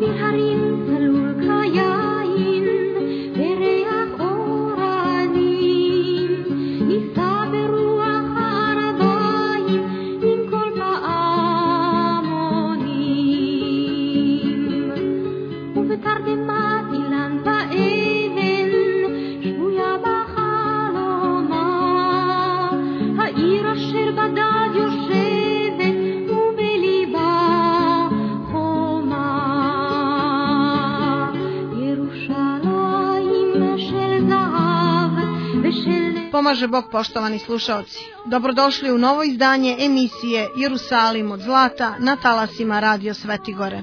Pomaže Bog, poštovani slušaoci. Dobrodošli u novo izdanje emisije Jerusalim od zlata na talasima Radio Svetigore.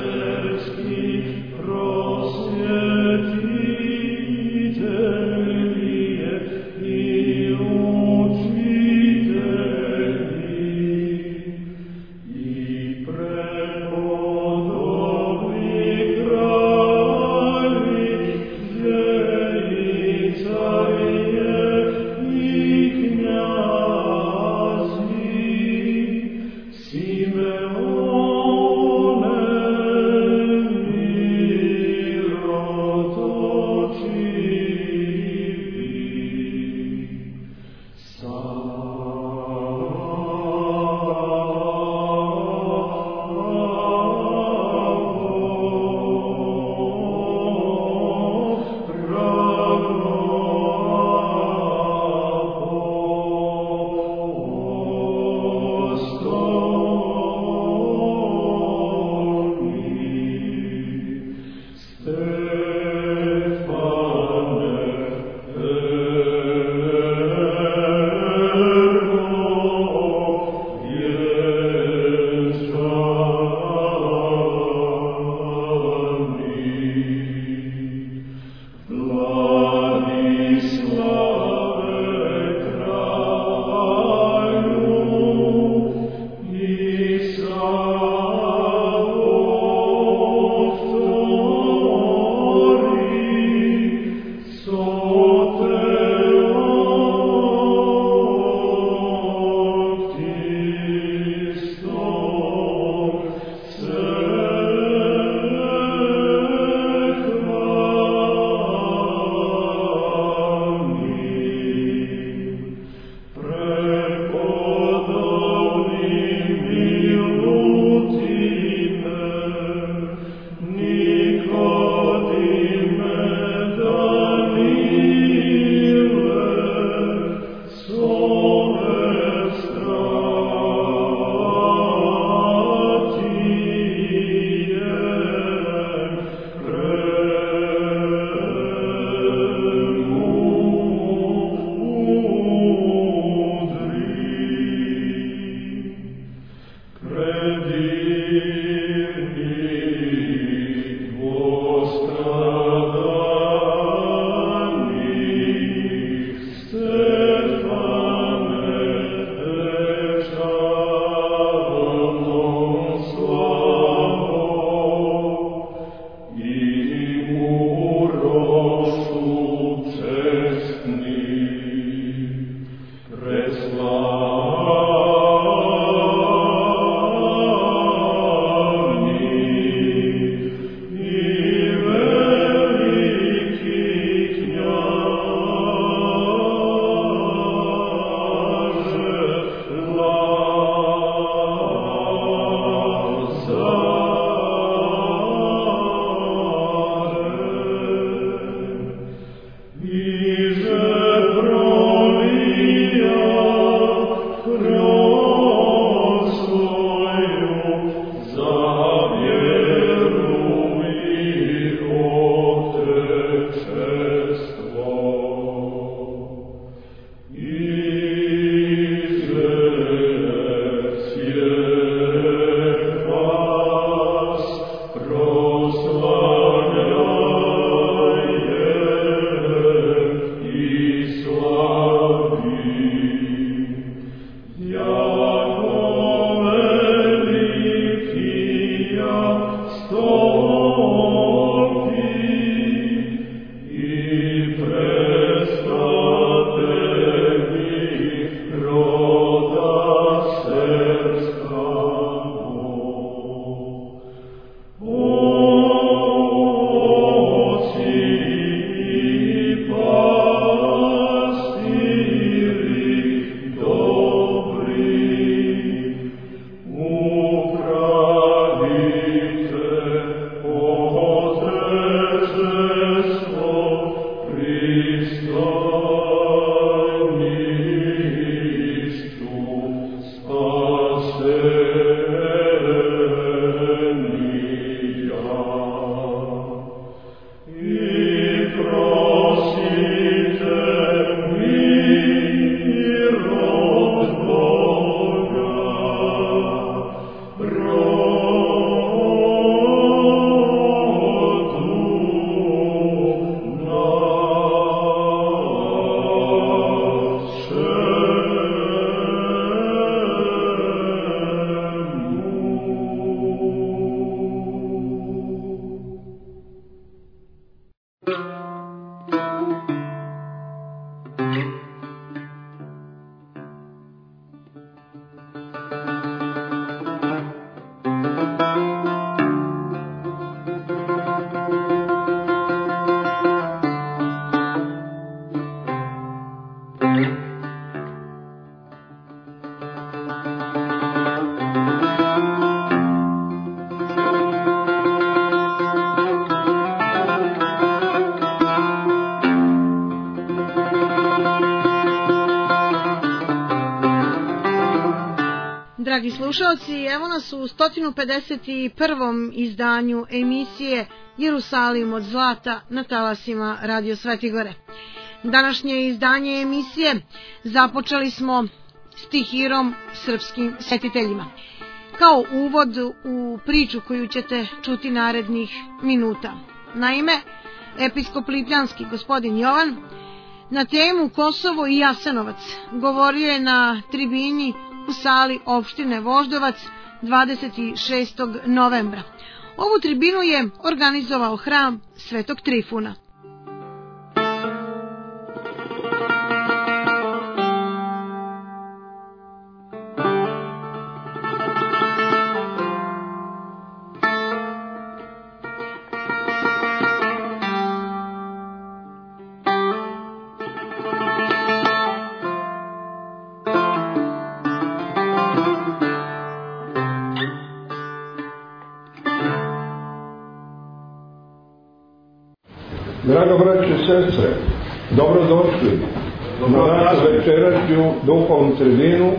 Prosvjetitelj Dragi slušalci, evo nas u 151. izdanju emisije Jerusalim od zlata na talasima Radio Svetigore. Današnje izdanje emisije započeli smo stihirom srpskim svetiteljima. Kao uvod u priču koju ćete čuti narednih minuta. Naime, episkop Lipljanski gospodin Jovan na temu Kosovo i Jasenovac govorio je na tribini u sali opštine Voždovac 26. novembra. Ovu tribinu je organizovao hram Svetog Trifuna. Draga braće i sestre, dobrodošli na našu večerašnju duhovnu tribinu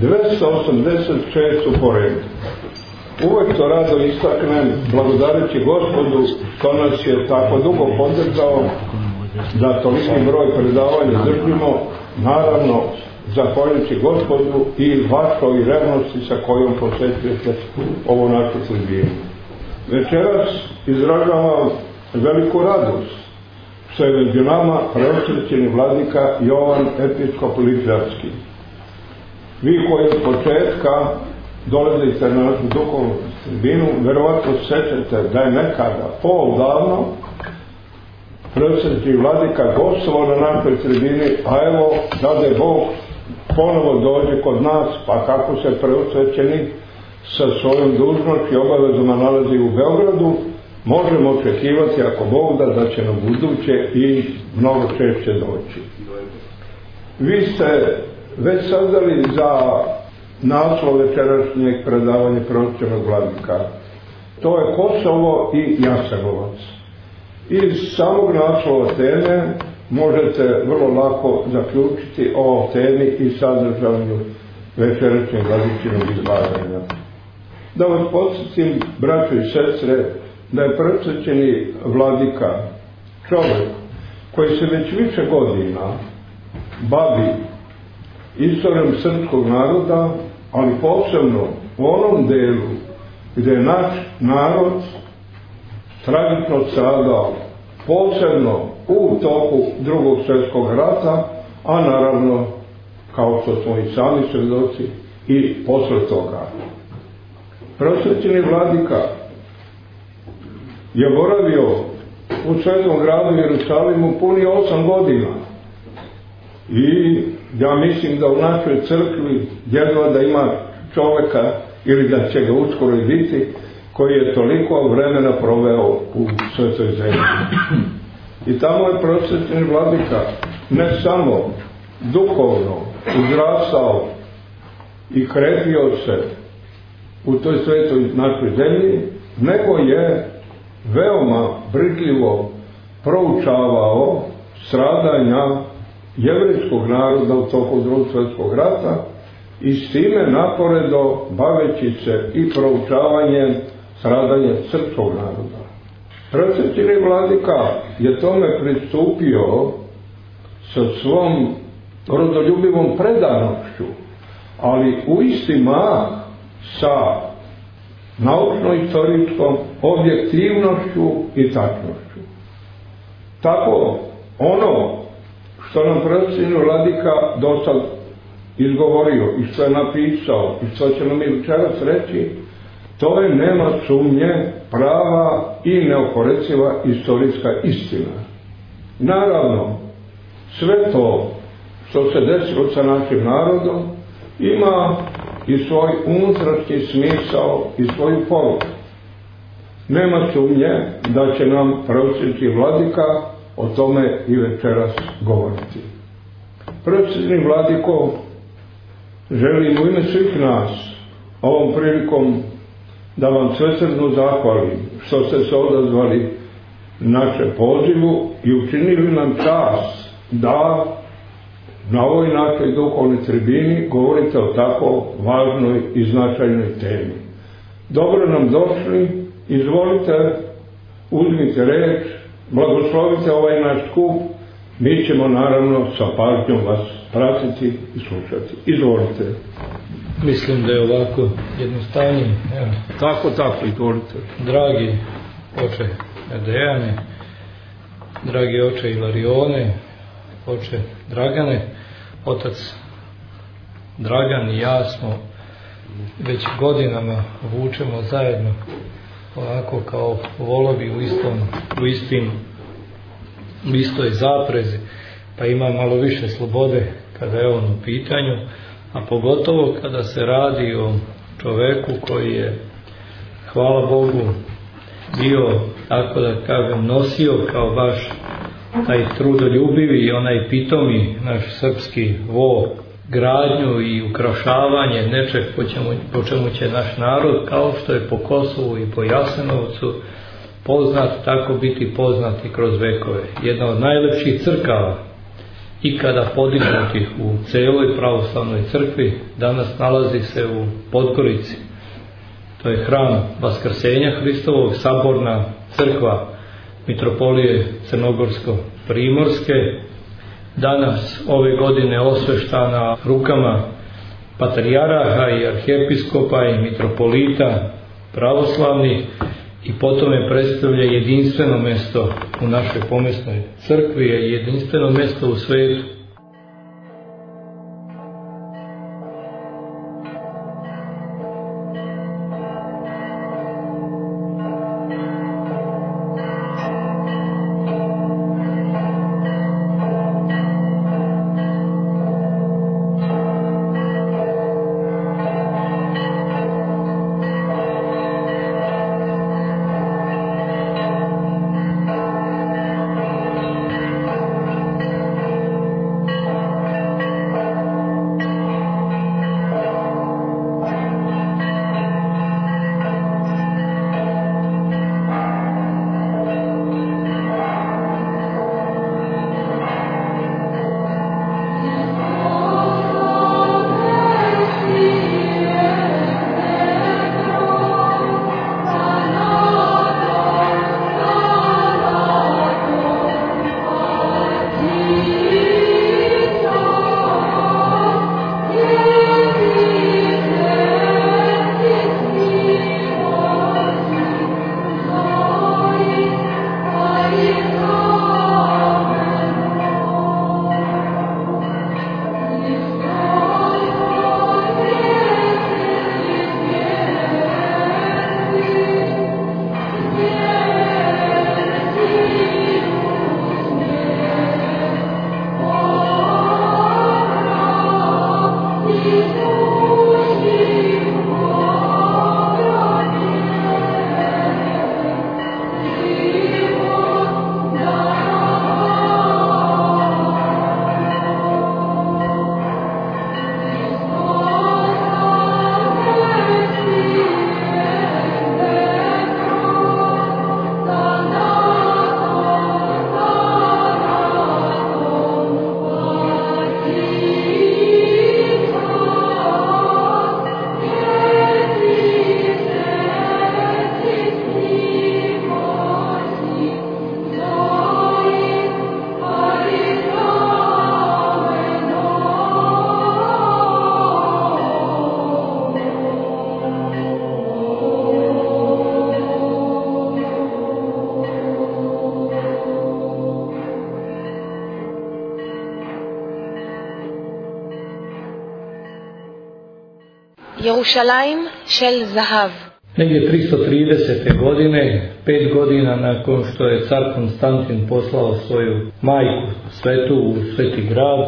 286. po redu. Uvek to rado istaknem, blagodareći Gospodu što nas je tako dugo podržao da toliki broj predavanja držimo, naravno zahvaljujući Gospodu i vašoj revnosti sa kojom posjećujete ovu našu tribinu. Večeras izražavam veliku radost što je među nama preosvećeni vladika Jovan episkop Lipljanski. Vi koji od početka dolazite na našu duhovnu tribinu, verovatno sećate da je nekada davno preosvećeni vladika gostovao na našoj tribini, a evo dade Bog ponovo dođe kod nas, pa kako se preosvećeni sa svojom dužnošću i obavezama nalazi u Beogradu, možemo očekivati, ako Bog da će nam buduće i mnogo češće doći. Vi ste već saznali za naslov večerašnjeg predavanja preosvećenog vladika. To je Kosovo i Jasenovac. Iz samog naslova teme možete vrlo lako zaključiti o temi i sadržanju večerašnjeg vladičinog izlaganja. Da vas podsjetim, braćo i sestre, da je preosvećeni vladika čovjek koji se već više godina bavi istorijom srpskog naroda, ali posebno u onom delu gdje je naš narod tragično stradao, posebno u toku Drugog svjetskog rata, a naravno, kao što smo i sami svjedoci, i posle toga. Preosvećeni vladika je boravio u svetom gradu Jerusalimu puni 8 godina. I ja mislim da u našoj crkvi jedva da ima čovjeka, ili da će ga uskoro i biti, koji je toliko vremena proveo u svetoj zemlji. I tamo je preosvećeni vladika ne samo duhovno uzrastao i krepio se u toj svetoj našoj zemlji, nego je veoma brižljivo proučavao stradanja jevrejskog naroda u toku Drugog svjetskog rata i s time naporedo baveći se i proučavanjem stradanja srpskog naroda. Preosvećeni vladika je tome pristupio sa svom rodoljubivom predanošću, ali u isti mah sa naučno-istorijskom objektivnošću i tačnošću. Tako, ono što nam preosvećeni vladika dosad izgovorio i što je napisao i što će nam i večeras reći, to je, nema sumnje, prava i neoporeciva istorijska istina. Naravno, sve to što se desilo sa našim narodom ima i svoj unutrašnji smisao i svoju poruku. Nema sumnje da će nam preosvećeni vladika o tome i večeras govoriti. Precizni vladiko, želim u ime svih nas ovom prilikom da vam svesrdno zahvalim što ste se odazvali naše pozivu i učinili nam čast da na ovoj našoj duhovnoj tribini govorite o tako važnoj i značajnoj temi. Dobro nam došli, izvolite, uzmite reč, blagoslovite ovaj naš skup, mi ćemo naravno sa pažnjom vas pratiti i slušati. Izvolite. Mislim da je ovako jednostavnije. Tako, izvolite. Dragi oče Dejane, dragi oče Ilarione, oče Dragane, otac Dragan i ja smo već godinama vučemo zajedno ovako kao volovi u istoj zaprezi, pa ima malo više slobode kada je on u pitanju, a pogotovo kada se radi o čoveku koji je, hvala Bogu, bio, tako da kažem, nosio kao baš taj trudoljubivi i onaj pitomi naš srpski vo, gradnju i ukrašavanje nečeg po čemu će naš narod, kao što je po Kosovu i po Jasenovcu poznat, tako biti poznat i kroz vekove. Jedna od najlepših crkava ikada podignutih u celoj pravoslavnoj crkvi danas nalazi se u Podgorici. To je hram Vaskrsenja Hristovog, saborna crkva Mitropolije Crnogorsko-Primorske, danas ove godine osveštana rukama patrijaraha i arhijepiskopa i mitropolita pravoslavnih, i potom je predstavlja jedinstveno mesto u našoj pomesnoj crkvi i jedinstveno mesto u svetu. ירושלים של זהב. Negdje 330. godine, 5 godina nakon što je car Konstantin poslao svoju majku svetu u Sveti grad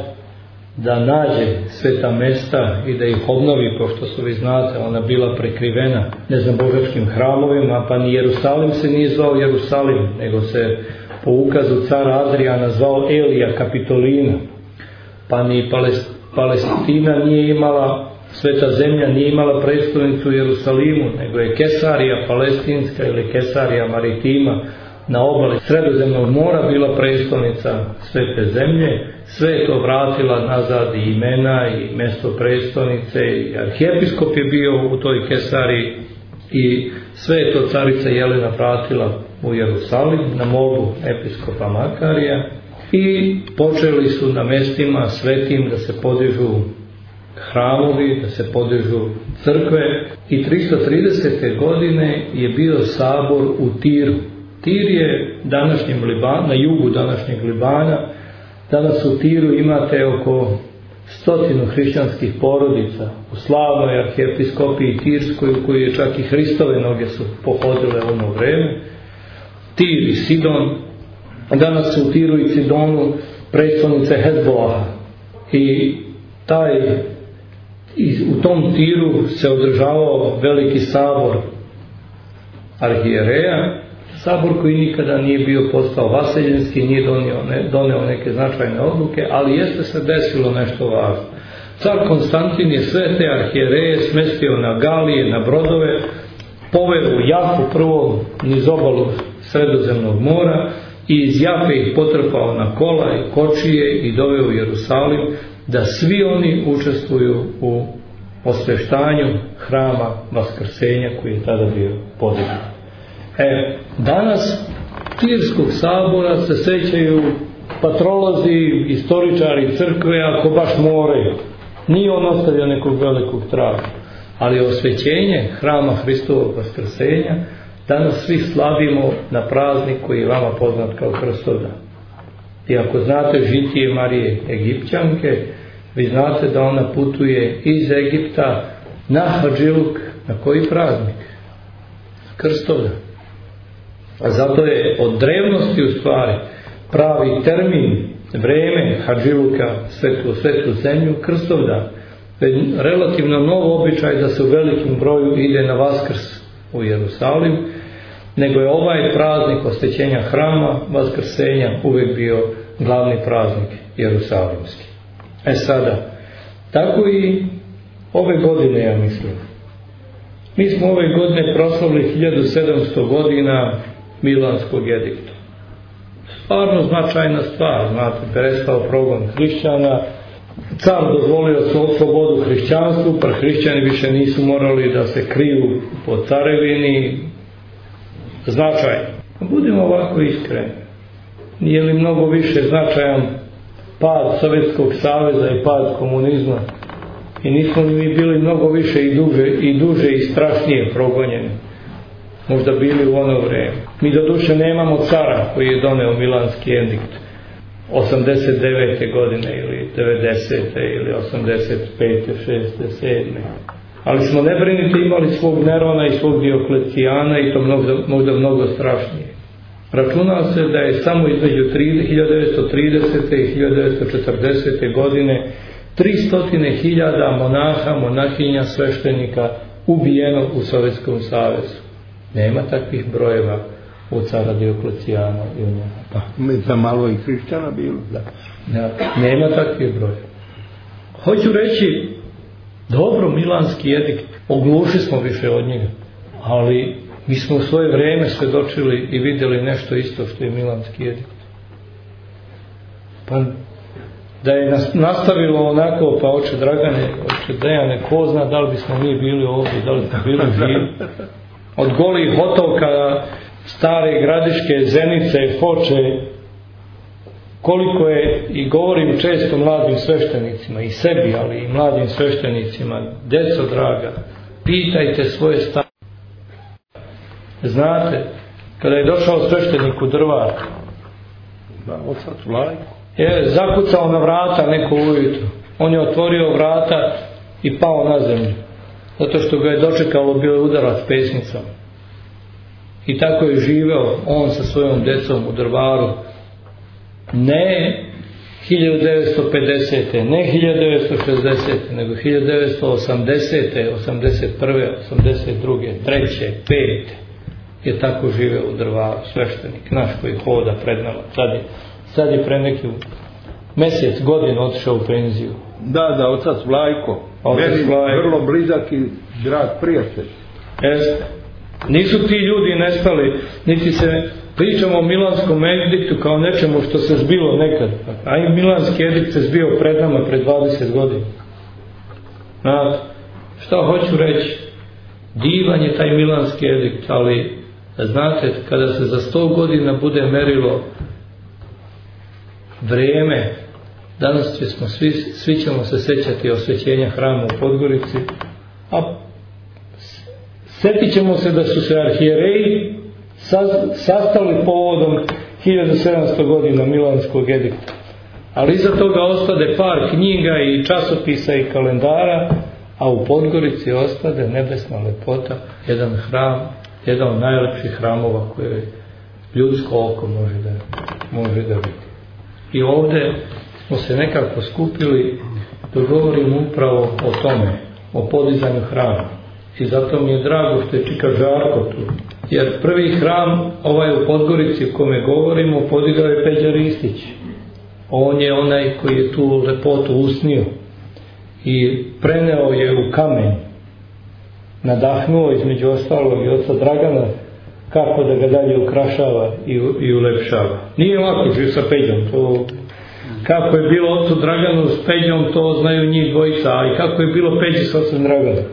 da nađe sveta mesta i da ih obnovi, pošto su, vi znate, ona bila prekrivena neznabožačkim hramovima, pa ni Jerusalim se nije zvao Jerusalim, nego se po ukazu cara Adriana zvao Elija Kapitolina. pa ni Palestina nije imala, Sveta zemlja nije imala prestolnicu u Jerusalimu, nego je Kesarija Palestinska ili Kesarija Maritima na obali Sredozemnog mora bila prestolnica Svete zemlje. Sve je to vratila nazad, i imena i mjesto prestolnice, i arhijepiskop je bio u toj Kesariji, i sve je to carica Jelena vratila u Jerusalim na molbu episkopa Makarija, i počeli su na mjestima svetim da se podižu hramovi, da se podižu crkve, i 330. godine je bio sabor u Tiru. Tir je današnjem Libana, na jugu današnjeg Libana. Danas u Tiru imate oko 100 hrišćanskih porodica u slavnoj arhijepiskopiji Tirskoj, u kojoj je čak i Hristove noge su pohodile u ono vreme. Tir i Sidon. Danas su u Tiru i Sidonu predstavnice Hezbolaha, i u tom Tiru se održavao veliki sabor arhijereja, sabor koji nikada nije bio postao vaseljenski, nije doneo neke značajne odluke, ali jeste se desilo nešto važno. Car Konstantin je sve te arhijereje smestio na galije, na brodove, poveo u Jafu prvo niz obalu Sredozemnog mora, i iz Jafe ih potrpao na kola i kočije i doveo u Jerusalim, da svi oni učestvuju u osveštanju hrama Vaskrsenja koji je tada bio podignut. Danas Tirskog sabora se sećaju patrolozi, istoričari crkve, ako baš moraju. Nije on ostavio nekog velikog traga, ali osvećenje hrama Hristovog Vaskrsenja danas svi slavimo na praznik koji je vama poznat kao Krstovdan. I ako znate žitije Marije Egipćanke, vi znate da ona putuje iz Egipta na Hadžiluk. Na koji praznik? Krstovdan. A zato je od drevnosti u stvari pravi termin, vreme Hadžiluka svetu zemlju Krstovdan. Relativno nov običaj da se u velikim broju ide na Vaskrs u Jerusalim, nego je ovaj praznik osvećenja hrama Vaskrsenja uvijek bio glavni praznik jerusalimski. Sada, tako i ove godine, ja mislim. Mi smo ove godine proslavili 1700 godina Milanskog edikta. Stvarno značajna stvar, znate, prestao progon hrišćana, car dozvolio slobodu hrišćanstvu, pa hrišćani više nisu morali da se kriju po carevini. Značajno. Budimo ovako iskreni. Nije li mnogo više značajan pad Sovjetskog saveza i pad komunizma? I nismo li mi bili mnogo više i duže i strašnije progonjeni? Možda bili u ono vrijeme. Mi doduše nemamo cara koji je doneo Milanski edikt 89. godine ili 90. ili 85. 6. 7. Ali smo nebriniti imali svog Nerona i svog Dioklecijana, i to možda mnogo strašnije. Računa se da je samo između 1930. i 1940. godine 300.000 monaha, monahinja, sveštenika ubijeno u Sovjetskom savezu. Nema takvih brojeva u cara Dioklecijana i u njega. Pa, za malo i hrišćana bilo, da. Nema takvih brojeva. Hoću reći, dobro, Milanski edikt, ogluši smo više od njega, ali mi smo u svoje vrijeme svedočili i vidjeli nešto isto što je Milanski edikt. Pa da je nastavilo onako, pa oče Dragane, oče Dejane, ko zna da li bismo mi bili ovdje, da li smo bili živi. Od golih otoka, Stare Gradiške, Zenice, Foče, koliko je, i govorim često mladim sveštenicima, i sebi, ali i mladim sveštenicima, deco draga, pitajte svoje stare. Znate, kada je došao sveštenik u Drvar, je zakucao na vrata neko ujutro, on je otvorio vrata i pao na zemlju, zato što ga je dočekalo, bio je udarac pesnicom. I tako je živeo on sa svojom decom u Drvaru. Ne 1950. ne 1960. nego 1980. 81. 82. 3. 5. je tako živeo u Drvaru sveštenik naš koji hoda pred nama. Sad je pre neki mjesec godina otišao u penziju. Da, otac Vlajko. Meni vrlo blizak i drag prijatelj. Jeste. Nisu ti ljudi nestali, niti se pričamo o Milanskom ediktu kao nečemu što se zbilo nekad. A i Milanski edikt se zbio pred nama pred 20 godina. Znate, šta hoću reći? Divan je taj Milanski edikt, ali znate, kada se za 100 godina bude merilo vrijeme, danas ćemo svi ćemo se sećati osvećenja hrama u Podgorici, a sjetit ćemo se da su se arhijereji sastali povodom 1700 godina Milanskog edikta. Ali iza toga ostade par knjiga i časopisa i kalendara, a u Podgorici ostade nebesna lepota, jedan hram, jedan od najlepših hramova koje ljudsko oko može da vidi. I ovdje smo se nekako skupili da govorimo upravo o tome, o podizanju hrama. I zato mi je drago što je čika Žarko tu. Jer prvi hram, ovaj u Podgorici o kome govorimo, podigao je Peđa Ristić. On je onaj koji je tu lepotu usnio i preneo je u kamen. Nadahnuo između ostalog i oca Dragana kako da ga dalje ukrašava i ulepšava. Nije lako živ sa Peđom, to kako je bilo ocu Draganu s Peđom, to znaju njih dvojica, a i kako je bilo Peđi s ocem Draganom.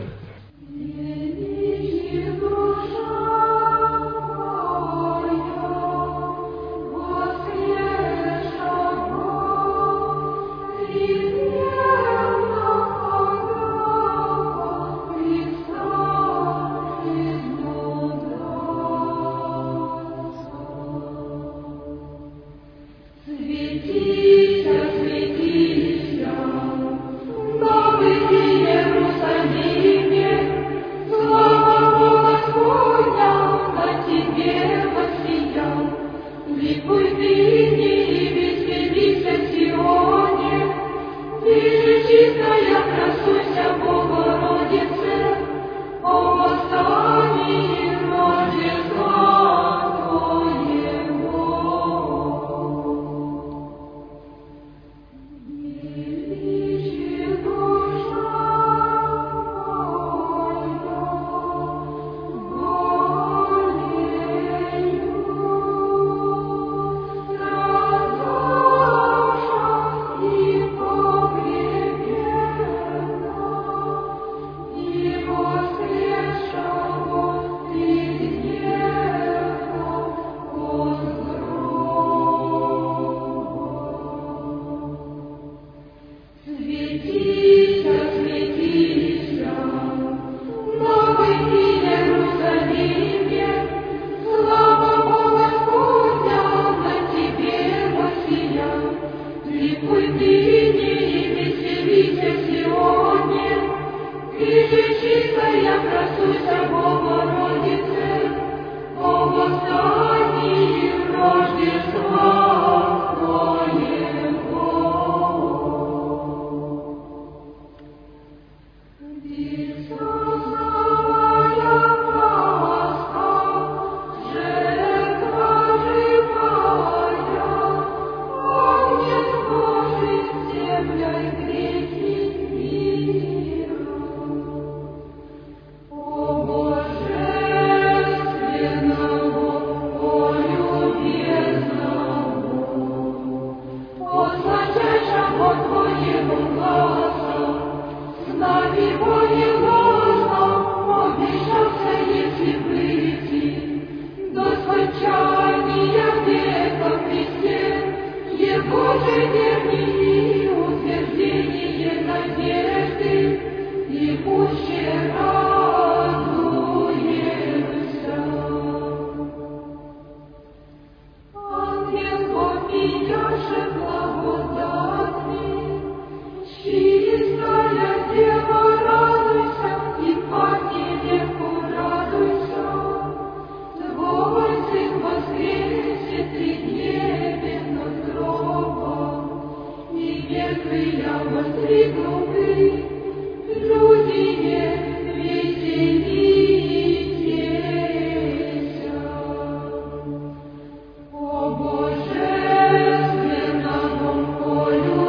О Боже, нам полю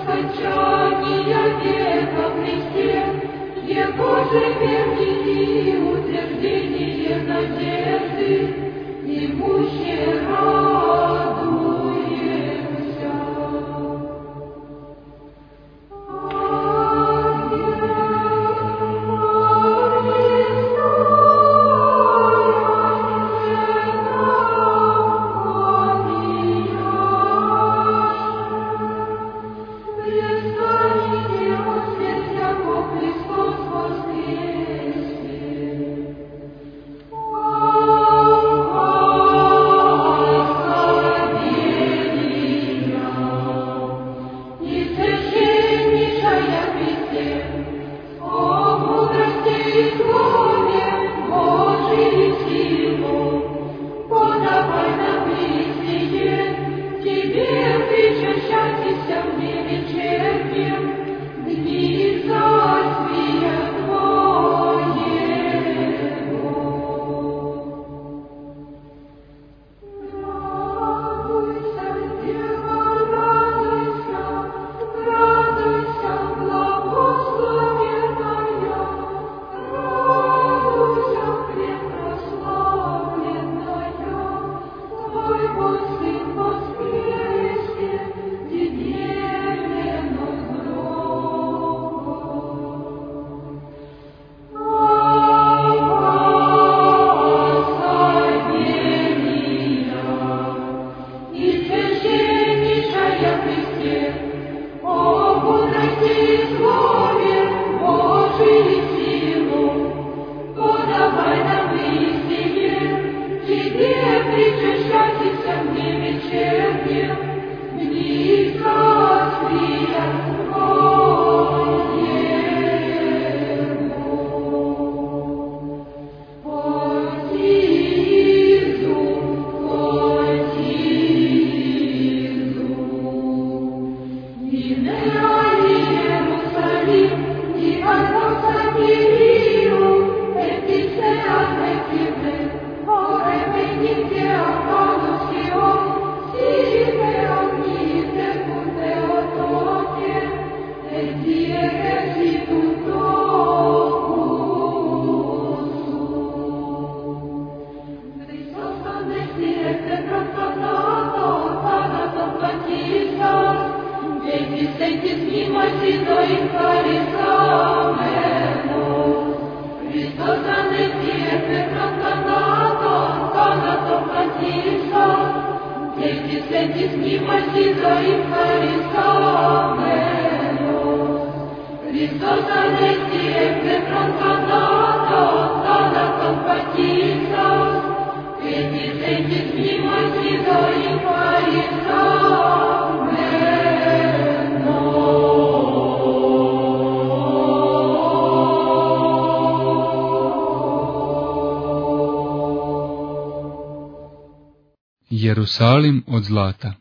Jerusalim od zlata.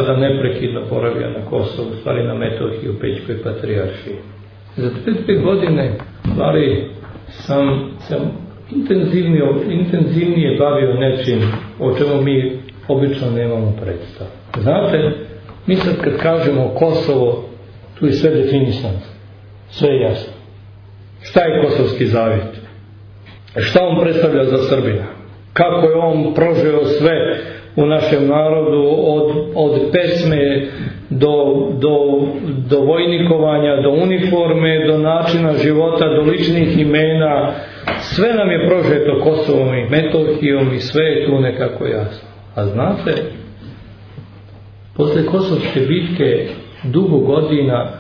tada neprekidno boravio na Kosovu, u stvari na Metohiji u Pećkoj patrijaršiji. Za 2 godine stvari sam intenzivnije bavio nečim o čemu mi obično nemamo predstavu. Znate, mi sad kad kažemo Kosovo, tu je sve definisano, sve je jasno. Šta je Kosovski zavjet? Šta on predstavlja za Srbina? Kako je on prožeo sve u našem narodu, od pesme do vojnikovanja, do uniforme, do načina života, do ličnih imena. Sve nam je prožeto Kosovom i Metohijom i sve je tu nekako jasno. A znate, posle Kosovske bitke dugo godina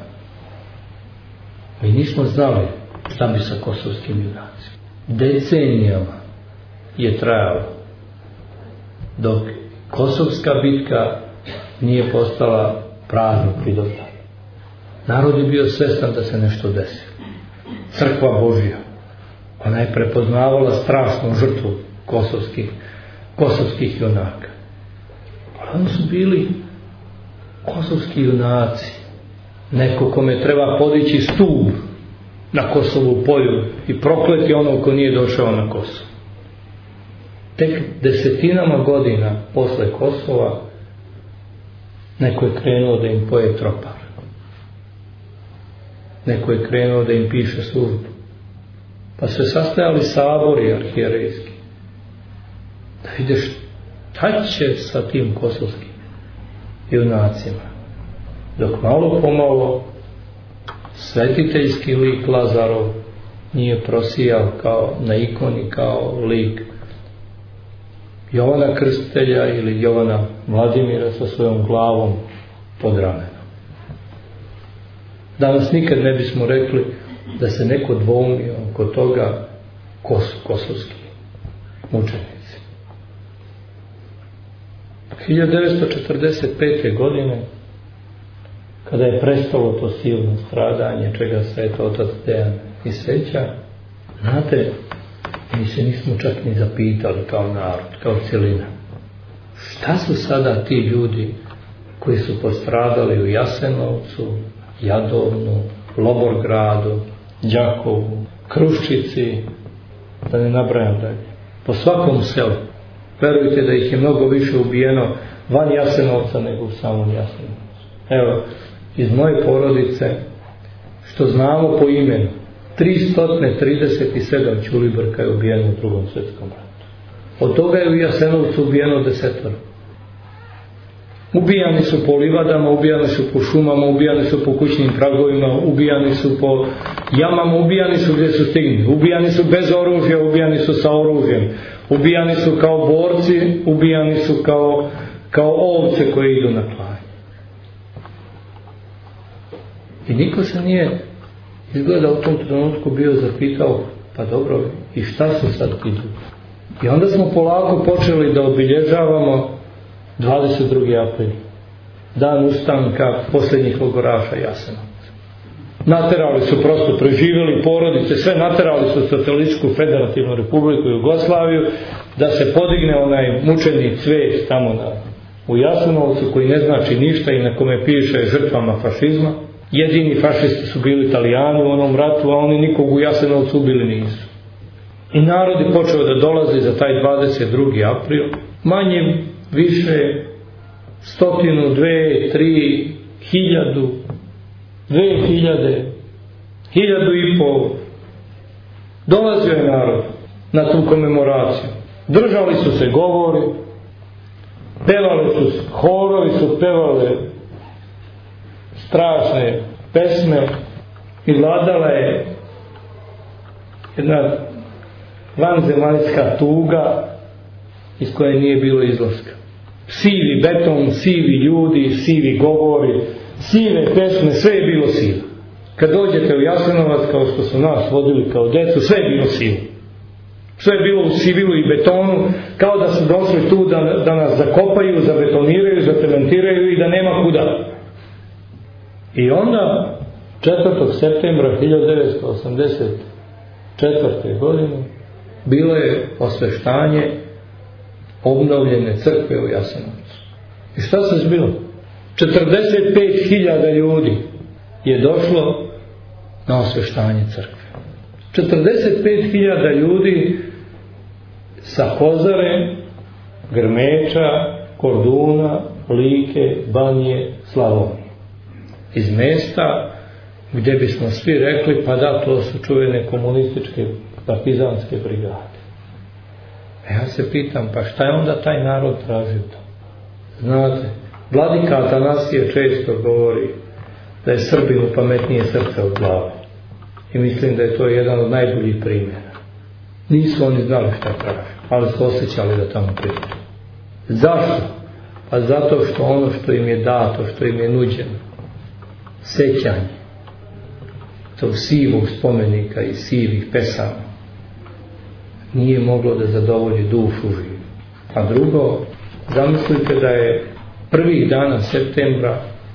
mi nismo znali šta bi sa kosovskim junacima. Decenijama je trajalo dok Kosovska bitka nije postala prazno pridotanje. Narod je bio svestan da se nešto desi. Crkva Božja, ona je prepoznavala strašnu žrtvu kosovskih junaka. Oni su bili kosovski junaci, neko kome treba podići stup na Kosovu polju i prokleti onog ko nije došao na Kosovo. Tek desetinama godina posle Kosova neko je krenuo da im poje tropar. Neko je krenuo da im piše službu. Pa su sastajali sabori arhijerejski da vide šta će sa tim kosovskim junacima. Dok malo pomalo svetiteljski lik Lazarov nije prosijao kao na ikoni, kao lik Jovana Krstitelja ili Jovana Vladimira sa svojom glavom pod ramenom. Danas nikad ne bismo rekli da se neko dvoumio oko toga ko su kosovski mučenici. 1945. godine, kada je prestalo to silno stradanje, čega se eto otac Dejan i seća, znate, mi se nismo čak ni zapitali kao narod, kao cjelina. Šta su sada ti ljudi koji su postradali u Jasenovcu, Jadovnu, Lobor-gradu, Đakovu, Kruščici, da ne nabrajam dalje. Po svakom selu. Verujte da ih je mnogo više ubijeno van Jasenovca nego u samom Jasenovcu. Evo, iz moje porodice, što znamo po imenu, 337 Ćulibrka je ubijeno u Drugom svjetskom ratu. Od toga je u Jasenovcu ubijeno 10. Ubijani su po livadama, ubijani su po šumama, ubijani su po kućnim pragovima, ubijani su po jamama, ubijani su gdje su stigli. Ubijani su bez oružja, ubijani su sa oružjem. Ubijani su kao borci, ubijani su kao ovce koje idu na klanje. I niko se nije izgleda u tom trenutku bio zapitao, pa dobro, i šta su sad ti ljudi? I onda smo polako počeli da obilježavamo 22. april, dan ustanka posljednjih logoraša Jasenovca. Naterali su, prosto preživjeli porodice, sve naterali su Socijalističku federativnu republiku Jugoslaviju da se podigne onaj mučeni cvet tamo u Jasenovcu koji ne znači ništa i na kome piše žrtvama fašizma. Jedini fašisti su bili Italijani u onom ratu, a oni nikog u Jasenovcu ubili nisu. I narod je počeo da dolazi za taj 22. april, manje više 100, 2, 3, 1000, 2000, 1500. Dolazio je narod na tu komemoraciju. Držali su se govori, pevali su, horovi su pevali strašne pesme i vladala je jedna vanzemaljska tuga iz koje nije bilo izlaska. Sivi beton, sivi ljudi, sivi govori, sive pesme, sve je bilo sivo. Kad dođete u Jasenovac, kao što su nas vodili kao djecu, sve je bilo sivo. Sve je bilo u sivilu i betonu, kao da su došli tu da nas zakopaju, zabetoniraju, zacementiraju i da nema kuda. I onda 4. septembra 1984. godine bilo je osveštanje obnovljene crkve u Jasenovcu. I šta se zbilo? 45.000 ljudi je došlo na osveštanje crkve. 45.000 ljudi sa Kozare, Grmeča, Korduna, Like, Banije, Slavonije. Iz mesta gdje bismo svi rekli, pa da, to su čuvene komunističke partizanske brigade. Ja se pitam, pa šta je onda taj narod tražio to? Znate, vladika Atanasije često govori da je Srbinu pametnije srce od glave. I mislim da je to jedan od najboljih primjera. Nisu oni znali šta traže, ali su osjećali da tamo priđu. Zašto? Pa zato što ono što im je dato, što im je nuđeno, sećanje tog sivog spomenika i sivih pesama, nije moglo da zadovolji dušu živu. A drugo, zamislite da je prvih dana septembra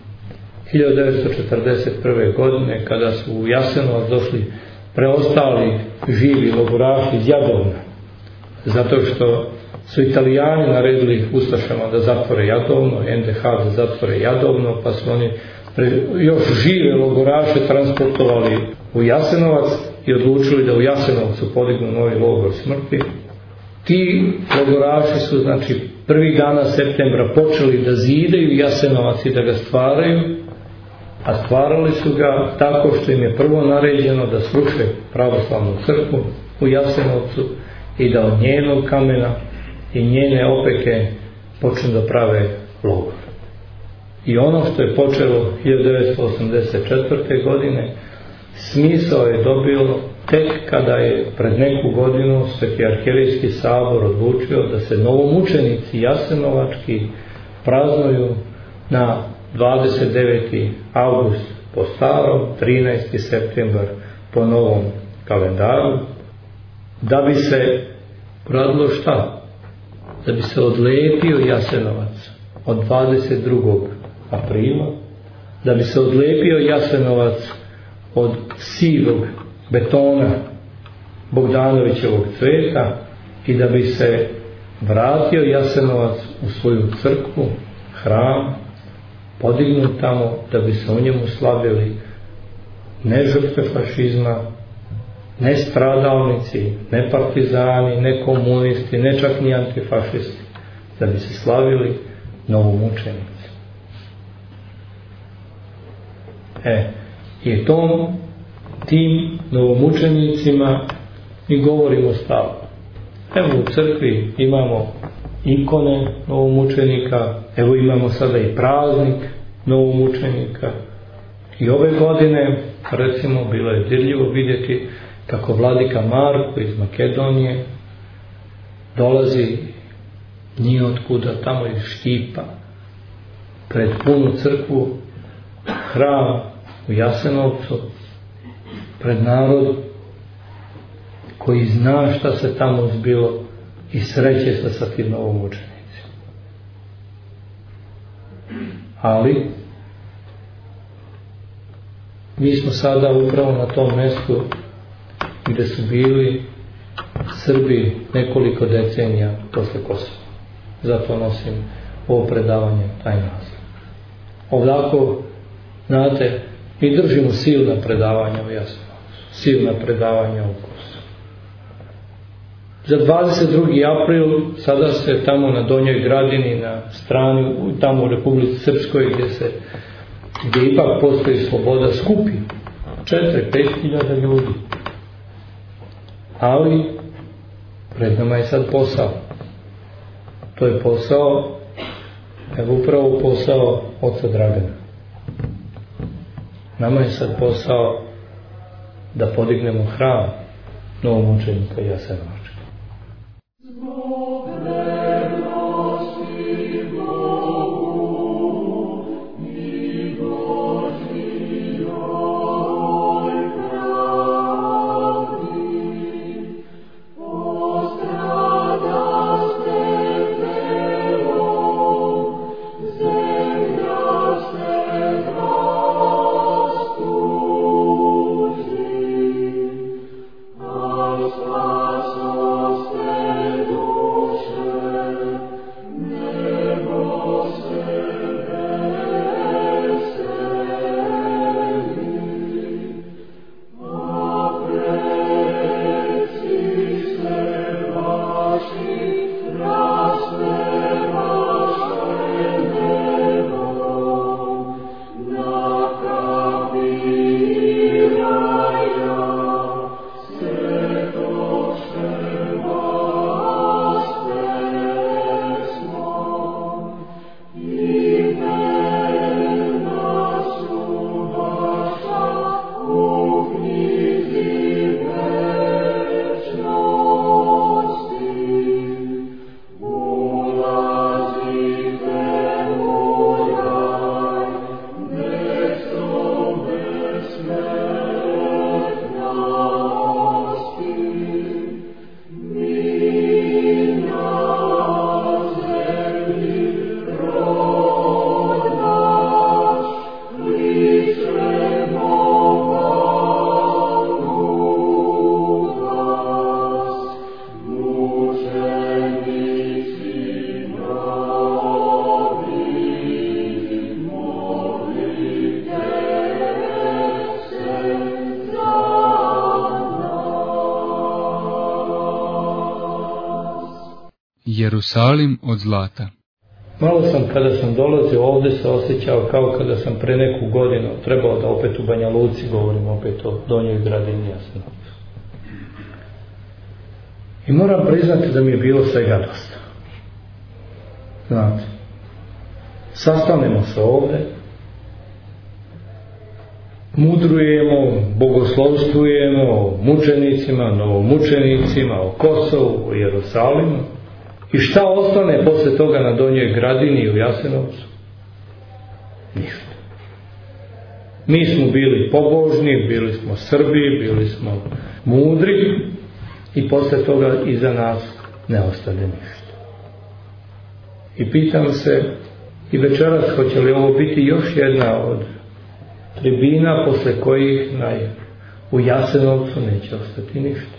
1941. godine, kada su u Jasenovac došli preostali živi logoraši iz Jadovna, zato što su Italijani naredili ustašama da zatvore Jadovno, NDH da zatvore Jadovno, pa su oni još žive logoraše transportovali u Jasenovac i odlučili da u Jasenovcu podignu novi logor smrti. Ti logoraši su, znači, prvih dana septembra počeli da zidaju Jasenovac i da ga stvaraju, a stvarali su ga tako što im je prvo naređeno da sruše pravoslavnu crkvu u Jasenovcu i da od njenog kamena i njene opeke počnu da prave logor. I ono što je počelo 1984. godine, smisao je dobilo tek kada je pred neku godinu Sveti arhijerejski sabor odlučio da se novomučenici jasenovački praznuju na 29. avgust po starom, 13. septembar po novom kalendaru, da bi se radilo šta? Da bi se odlepio Jasenovac od 22. aprila, da bi se odlepio Jasenovac od sivog betona Bogdanovićevog cveta i da bi se vratio Jasenovac u svoju crkvu, hram, podignut tamo da bi se u njemu slavili ne žrtve fašizma, ne stradalnici, ne partizani, ne komunisti, ne čak ni antifašisti, da bi se slavili novomučenici. I tim novomučenicima mi govorimo stalno. Evo u crkvi imamo ikone novomučenika, evo imamo sada i praznik novomučenika. I ove godine, recimo, bilo je dirljivo vidjeti kako vladika Marko iz Makedonije dolazi nije otkuda, tamo iz Štipa, pred punu crkvu, hram u Jasenovcu, pred narod koji zna šta se tamo zbilo i sreće se sa tim novomučenicima. Ali mi smo sada upravo na tom mjestu gdje su bili Srbi nekoliko decenija posle Kosova. Zato nosim ovo predavanje, taj naziv. Ovdako, znate, mi držimo silna predavanja u Jasenovcu, silna predavanja u Kosovu. Za 22. april sada se tamo na Donjoj Gradini, na strani, tamo u Republici Srpskoj, gdje ipak postoji sloboda, skupi 4-5 hiljada ljudi. Ali pred nama je sad posao. To je posao, evo upravo posao oca Dragana. Nama je sad posao da podignemo hram novomučenika Jasenovačka. Amen. Jerusalim od zlata. Malo sam, kada sam dolazio ovdje, se osjećao kao kada sam pre neku godinu trebao da opet u Banja Luci govorim opet o Donjoj Gradini Jasenovcu. I moram priznati da mi je bilo svega dosta. Znate, sastanemo se ovdje, mudrujemo, bogoslovstvujemo o mučenicima, novomučenicima, o Kosovu, o Jerusalimu. I šta ostane posle toga na Donjoj Gradini i u Jasenovcu? Ništa. Mi smo bili pobožni, bili smo Srbi, bili smo mudri i posle toga iza nas ne ostane ništa. I pitam se i večeras hoće li ovo biti još jedna od tribina posle kojih u Jasenovcu neće ostati ništa.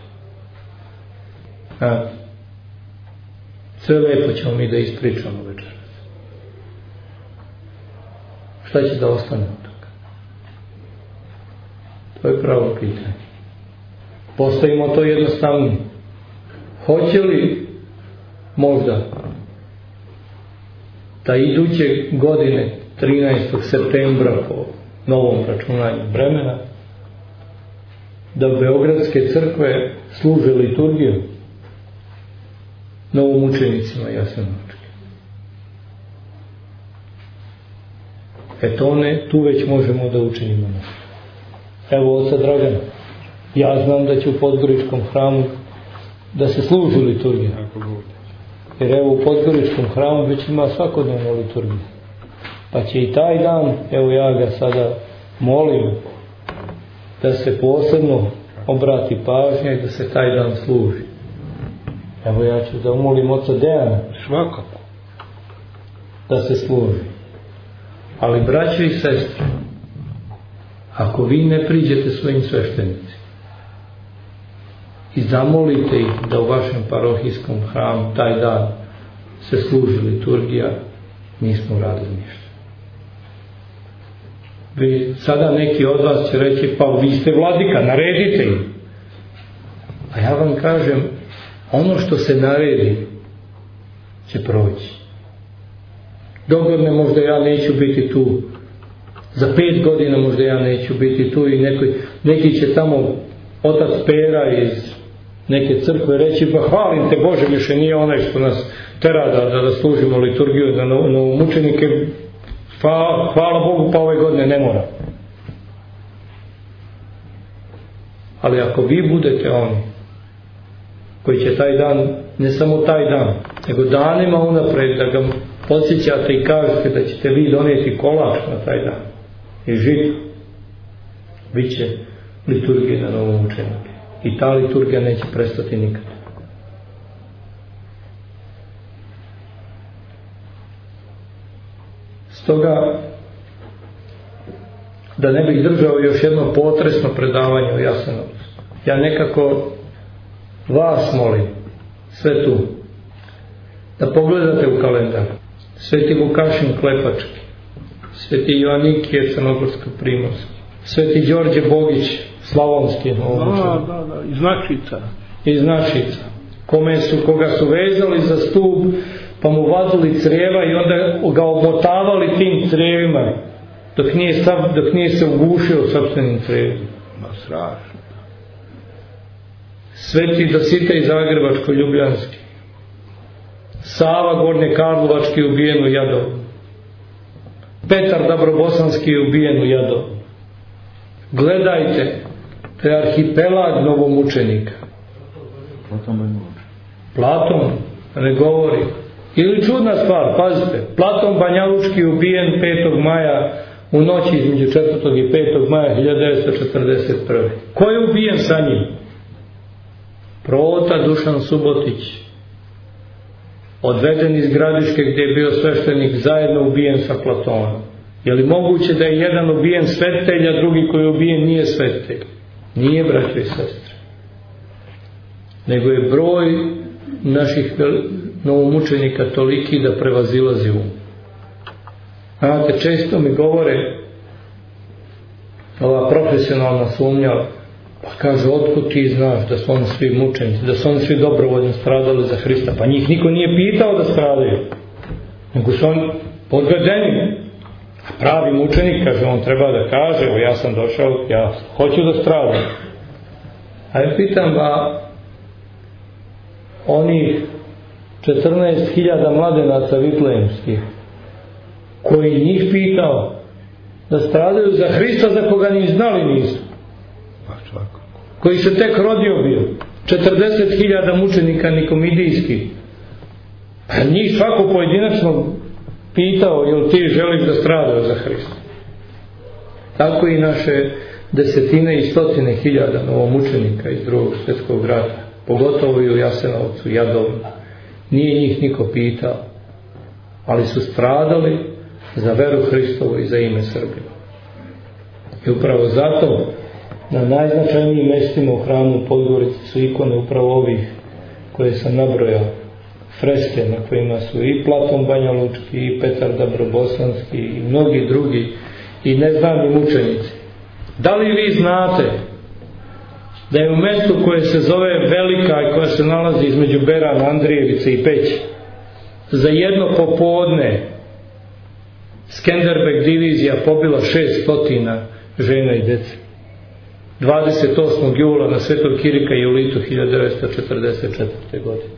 Sve lepo ćemo mi da ispričamo večeras. Šta će da ostane od toga? To je pravo pitanje. Postavimo to jednostavnije. Hoće li možda da iduće godine 13. septembra po novom računanju vremena da beogradske crkve služe liturgiju novomučenicima Jasenovčke? Tu već možemo da učinimo nešto. Evo oca Dragana, ja znam da će u Podgoričkom hramu da se služi liturgija, jer evo u Podgoričkom hramu već ima svakodnevna liturgija, pa će i taj dan, evo ja ga sada molim da se posebno obrati pažnja i da se taj dan služi. Evo ja ću da umolim oca Dejana svakako da se služi. Ali braćo i sestre, ako vi ne priđete svojim sveštenicima i zamolite ih da u vašem parohijskom hramu taj dan se služi liturgija, nismo uradili ništa. Sada neki od vas će reći, pa vi ste vladika, naredite im. A ja vam kažem, ono što se naredi će proći. Dogodne možda ja neću biti tu, za 5 godina možda ja neću biti tu i neki će tamo otac Pera iz neke crkve reći, pa hvalim te Bože, više nije onaj što nas tera da služimo liturgiju za novomučenike, hvala Bogu, pa ove godine ne mora. Ali ako vi budete oni koji će taj dan, ne samo taj dan, nego danima unapred da ga podsjećate i kažete da ćete vi donijeti kolač na taj dan i žito, bit će liturgija na novomučenike. I ta liturgija neće prestati nikad. Stoga, da ne bih držao još jedno potresno predavanje o Jasenovcu, ja nekako vas molim, sve tu, da pogledate u kalendar. Sveti Vukašin Klepački, Sveti Joannikije Crnogorsko-Primorski, Sveti Đorđe Bogić Slavonski, iz Našica, koga su vezali za stup, pa mu vadili crijeva i onda ga obotavali tim crijevima dok nije se ugušio sopstvenim crijevima. Strašno. Sveti Dositej Zagrebačko-Ljubljanski, Sava Gornje Karlovački ubijen u Jadovu, Petar Dabrobosanski ubijen u Jadovu. Gledajte, to je arhipelag novomučenika. Platon ne govori. Ili čudna stvar, pazite, Platon Banjalučki ubijen 5. maja u noći između 4. i 5. maja 1941. Ko je ubijen sa njim? Prota Dušan Subotić, odveden iz Gradiške gdje je bio sveštenik, zajedno ubijen sa Platonom. Je li moguće da je jedan ubijen svetelj, a drugi koji je ubijen nije svetelj? Nije, braćo i sestre. Nego je broj naših novomučenika toliki da prevazilazi um. Znate, često mi govore ova profesionalna sumnja Pa kaže, otkud ti znaš da su oni svi mučenici, da su oni svi dobrovoljno stradali za Hrista? Pa njih niko nije pitao da stradaju, nego su oni podvedeni. A pravi mučenik, kaže, on treba da kaže, evo ja sam došao, ja hoću da stradam. A ja pitam, oni 14.000 mladenaca vitlejemskih, koji njih pitao da stradaju za Hrista za koga ni znali nisu, koji se tek rodio bio, 40.000 mučenika nikomidijskih, a njih svako pojedinačno pitao, jel ti želiš da stradaju za Hrista? Tako i naše desetine i stotine hiljada novomučenika iz Drugog svjetskog rata, pogotovo i u Jasenovcu, Jadovnu, nije njih niko pitao, ali su stradali za veru Hristovu i za ime Srbima. I upravo zato na najznačajnijim mestima u hramu u Podgorici su ikone upravo ovih koje sam nabrojao, freske na kojima su i Platon Banjalučki, i Petar Dabrobosanski, i mnogi drugi, i neznani mučenici. Da li vi znate da je u mestu koje se zove Velika i koja se nalazi između Berana, Andrijevice i Peći, za jedno popodne Skenderbeg divizija pobila 600 žena i dece. 28. jula na Svetog Kirika i Julitu 1944. godine.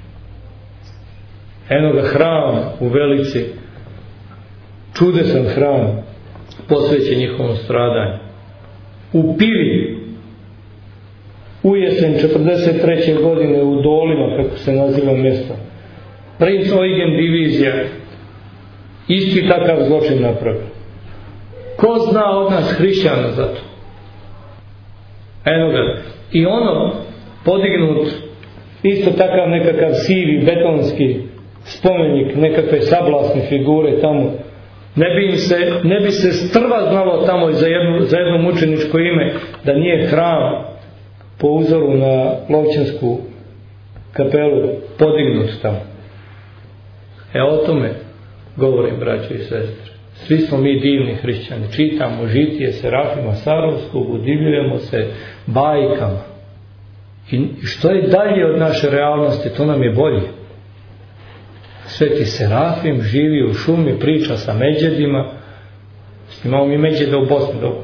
Eno ga hram u Velici, čudesan hram posvećen njihovom stradanju. U Pivi u jesen 43. godine u Dolima, kako se naziva mjesto, princ Eugen divizija isti takav zločin napravio. Ko zna od nas hrišćana za to? Eno ga. I ono podignut isto takav nekakav sivi betonski spomenik, nekakve sablasne figure tamo, ne bi se strva znalo tamo za jedno mučeničko ime da nije hram po uzoru na Lovćansku kapelu podignut tamo. O tome govorim, braćo i sestre. Svi smo mi divni hrišćani, čitamo žitije Serafima Sarovskog, udivljujemo se bajkama. I što je dalje od naše realnosti, to nam je bolje. Sveti Serafim živi u šumi, priča sa međedima. Imamo mi međede u Bosni dobro.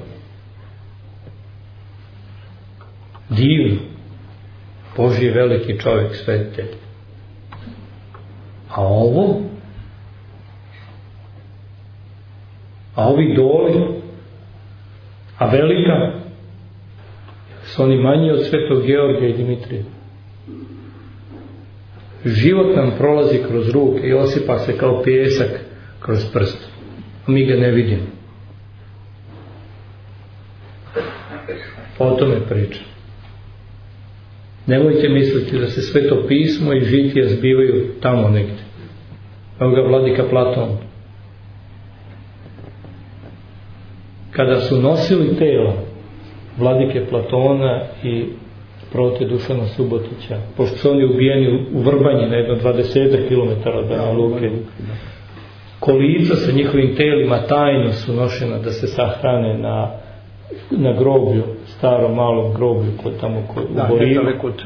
Divno. Božji veliki čovjek, svetitelj. A ovo? A ovi Doli? A Velika? Su oni manji od Svetog Georgija i Dimitrija? Život nam prolazi kroz ruke i osipa se kao pijesak kroz prst. A mi ga ne vidimo. O tome pričam. Nemojte misliti da se Sveto pismo i žitije zbivaju tamo negdje. Evo ga vladika Platon. Kada su nosili tela vladike Platona i prote Dušana Subotića, pošto su oni ubijeni u Vrbanji na jedno 20 km od Banja Luke, kolica sa njihovim telima tajno su nošena da se sahrane na groblju, starom malom groblju u Borivu.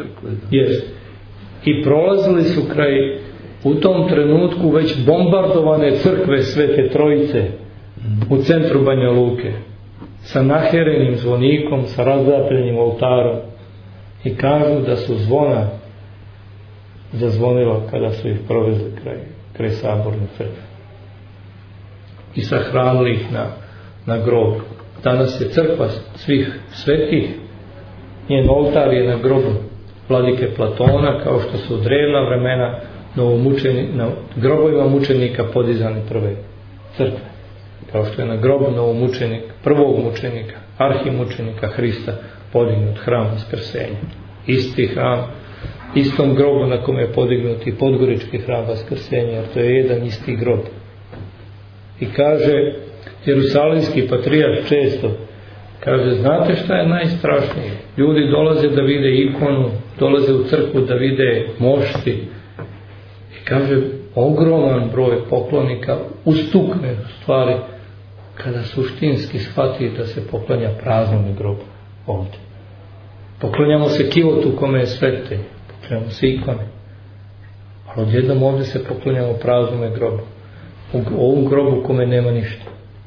I prolazili su kraj u tom trenutku već bombardovane crkve Svete Trojice u centru Banja Luke sa naherenim zvonikom, sa razdapljenim oltarom, i kažu da su zvona zazvonila kada su ih provezli kraj saborne crkve i sahranili ih na grob. Danas je crkva svih svetih, njen oltar je na grobu vladike Platona, kao što su u drevna vremena na grobovima mučenika podizane prve crkve, kao što je na grobu prvog mučenika, arhimučenika Hrista podignut hram Vaskrsenja. Isti hram, istom grobu na kome je podignut i Podgorički hram Vaskrsenja, jer to je jedan isti grob. I kaže Jerusalimski patrijarh često, kaže, znate šta je najstrašnije? Ljudi dolaze da vide ikonu, dolaze u crkvu da vide mošti, i kaže, ogroman broj poklonika ustukne u stvari kada suštinski shvati da se poklanja praznom grobu ovdje. Poklanjamo se kivotu kome je svetinja, poklanjamo se ikone. Ali odjednom ovdje se poklanjamo praznome grobu. U ovom grobu kome nema ništa.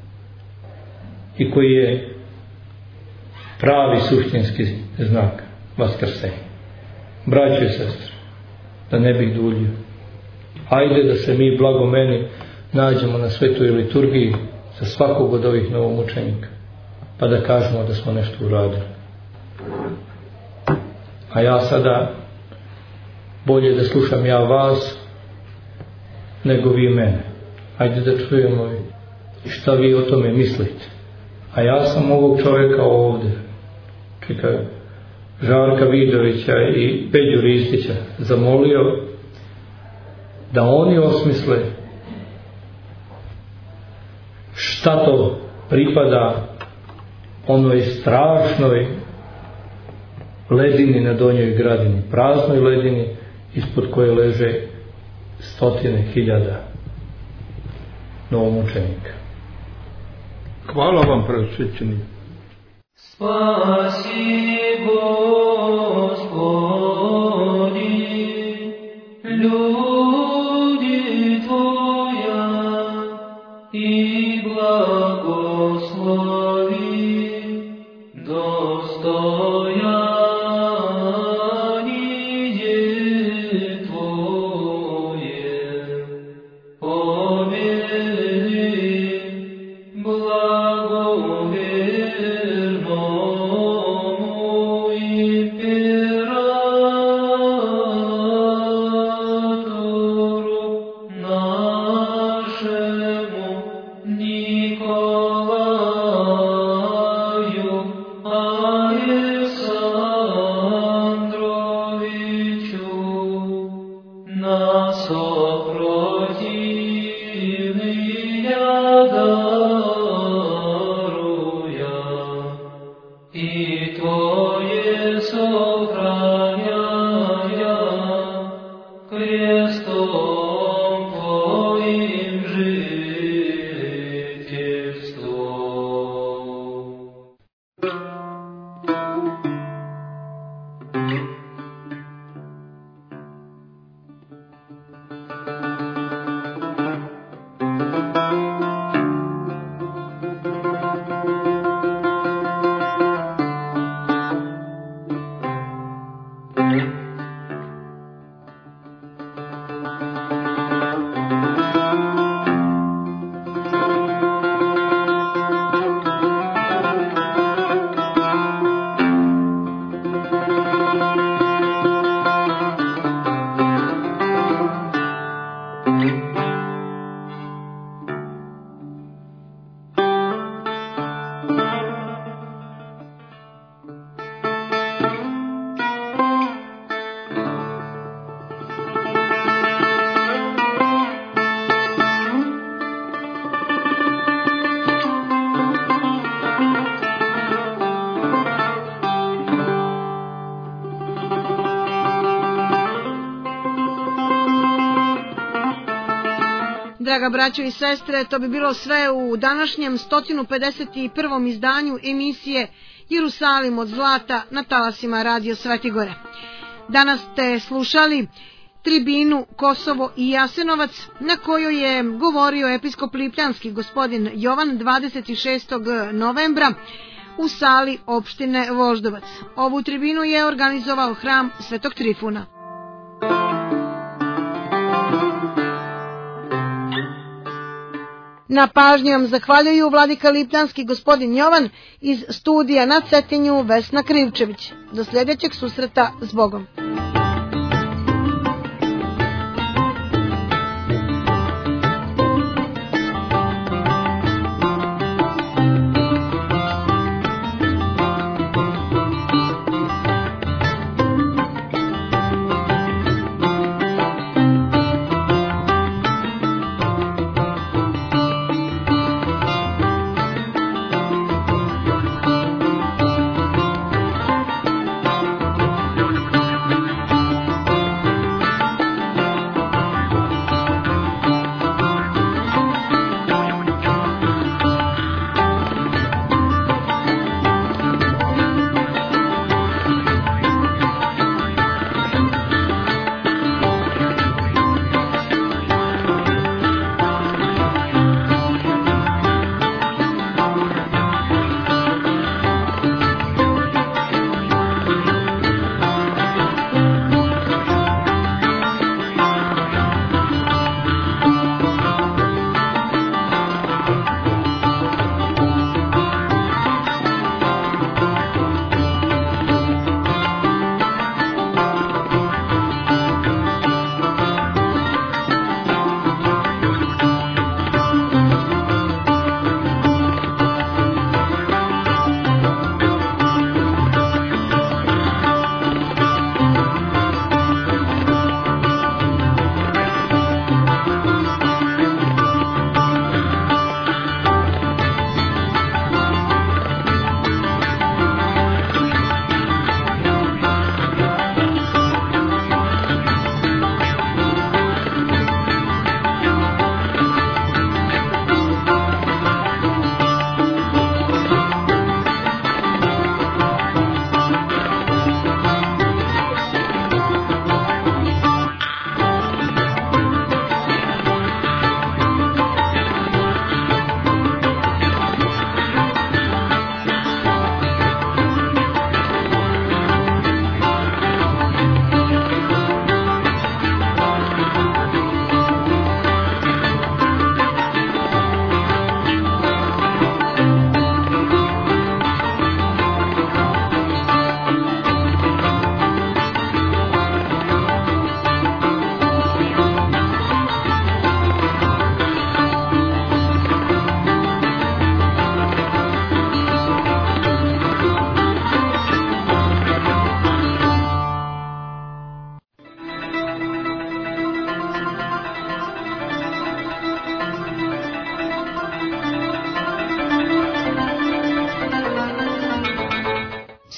I koji je pravi suštinski znak vaskrsenja. Braćo i sestre, da ne bih duljio, ajde da se mi blagomeni nađemo na svetoj liturgiji za svakog od ovih novomučenika, pa da kažemo da smo nešto uradili. A ja sada bolje da slušam ja vas nego vi mene. Ajde da čujemo šta vi o tome mislite. A ja sam ovog čovjeka ovdje, Žarka Vidovića i Peđu Ristića, zamolio da oni osmisle šta to pripada onoj strašnoj ledini na Donjoj Gradini, praznoj ledini ispod koje leže 100.000 novomučenika. Hvala vam, preosvećeni. Spasi Gospodi, ljudi Tvoja, i blagoslovi dostojanje Tvoje. Pomili blagovernому imperatoru našemu Nikolaju Aleksandroviću, nas oprotivljenja daruja i Tvoje sохраняя крестом Твоим жительством. Draga braćo i sestre, to bi bilo sve u današnjem 151. izdanju emisije Jerusalim od zlata na talasima Radio Svetigore. Danas ste slušali tribinu Kosovo i Jasenovac, na kojoj je govorio episkop Lipljanski gospodin Jovan 26. novembra u sali opštine Voždovac. Ovu tribinu je organizovao hram Svetog Trifuna. Na pažnji vam zahvaljuju vladika Lipljanski gospodin Jovan, iz studija na Cetinju Vesna Krivčević. Do sljedećeg susreta s Bogom.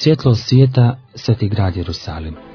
svjetlo svijeta, sveti grad Jerusalim.